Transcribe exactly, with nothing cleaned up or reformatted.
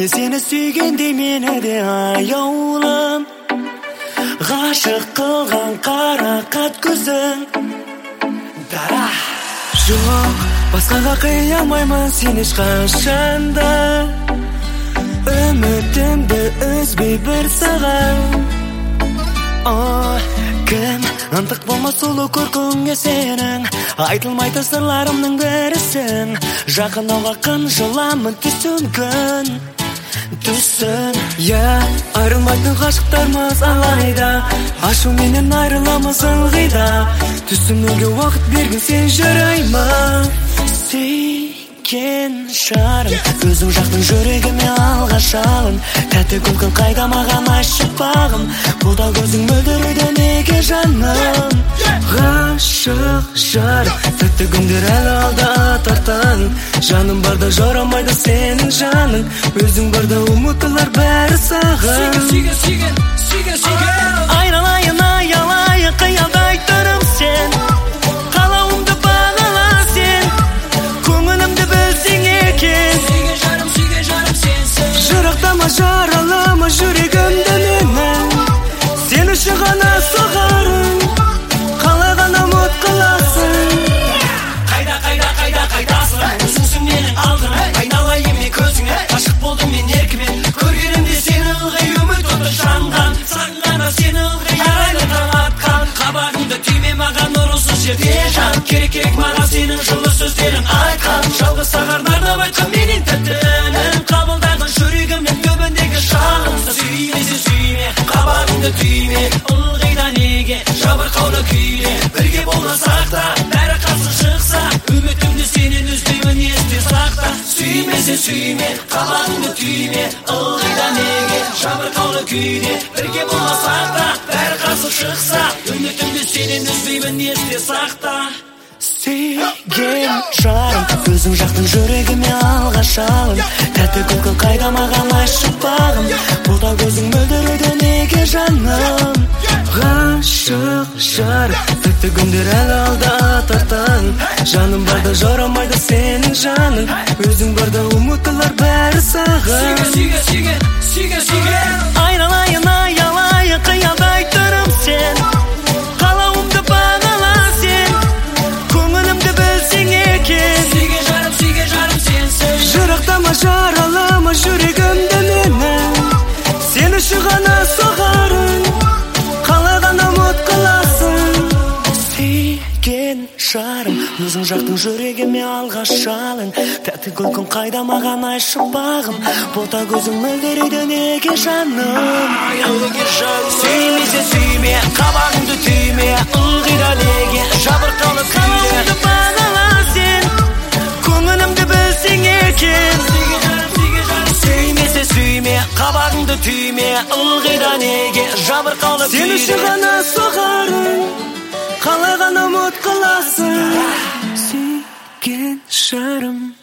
Міне сені сүйгенде мені де аяулым, ғашық қылған қарақат көзің. Дара жоқ, басқаға қия алмаймын сен ешқашанда, үмітімді үзбей бір саған. О, кім ынтық болмас сұлу көркіңе сенің, айтылмайтын сырларымның бірісің. Жақындауға қынжыламын түсін күн түсін. Я, айрылмайтын ғашықтармыз алайда, ашу менен айрыламыз ылғи да. Түсінуге уақыт берген сен жүрайма. Сүйген жарым, өзің жақтың жүрегіме алғаш жалын. Тәтті күлкің қайда маған ашып бағым, бұл да көзің мөлдірейді неге жаным. Ғашық жарым, тәтті күндер әлі алда тартан. Жаным барда жарамайды сенің жаның, өзің барда ұмытылар бәрі саған. Сүйген, сүйген, сүйген, сүйген. Айналайын, аялайын, қиялдай тұрым сен, қалауымды бағала сен, көңілімді білсең екен. Сүйген жарым, сүйген жарым сенсің. Жырақтама, жаралама жүрегімді менің, сен үшін ғана соғарым, қалаған ұмыт қыласың. Қайда, қайда, қайда, қайдасың? Өзіңсің менің алдым, айналайын мен көзіңе. Ғашық болдым мен еркімен, көргенімде сені ылғи үміт оты жанған. Сағынғанда сені ылғи арайлы таң атқан. Қабағыңды түйме маған ұрысыз жерде жан, керек керек маған сенің жылы сөздерің айтқан. Жалғыз саған арнап айтқан менен тәтті үнім, қабылдаған жүрегімнің түбіндегі жалынды. Сүймесе сүйме, қабағыңды түйме, ылғи да неге жабырқаулы күйде. Бірге болмасақ та бәрі қарсы шықса, үмітімді сенен үзбеймін есте сақта. Сүймесе сүйме, қабағыңды түйме, ылғи да неге жабырқаулы күйде. Бірге болмасақ та бәрі қарсы шықса, үмітімді сенен үзбеймін есте сақта. Сүйген жарым, өзің жақтың жүрегіме алғаш жалын. Тәтті күлкің қайда маған ашып бағым, бұл да көзің мөлдірейді неге жаным. Ғашық жарым, тәтті күндер әлі алда тартан. Жаным барда жарамайды сенің жаның, өзің барда ұмытылар бәрі саған. Сүйген, сүйген, сүйген, сүйген. Айналайын, аялайын, қиялдай тұрым сен, қалауымды бағала сен, көңілімді білсең екен. Сүйген жарым, сүйген жарым сенсің. Жырақтама, жаралама жүрегімді менің, сен үшін ғана соғарым, қалаған ұмыт қыласың. Сүйген жарым, өзің жақтың жүрегіме алғаш жалын. Тәтті күлкің қайда маған ашып бағым, бұлта көзің мөлдірейді неге жаным. Сүймесе сүйме, қабағыңды түйме, ылғи да неге жабырқаулы күйде. Қалауымды бағала сен, көңілімді білсең екен. Сүймесе сүйме, қабағыңды түйме, ылғи да неге жабырқаулы күйде. Сен үшін ғана соғарым, қалаған ұмыт қыласың. Сүйген жарым.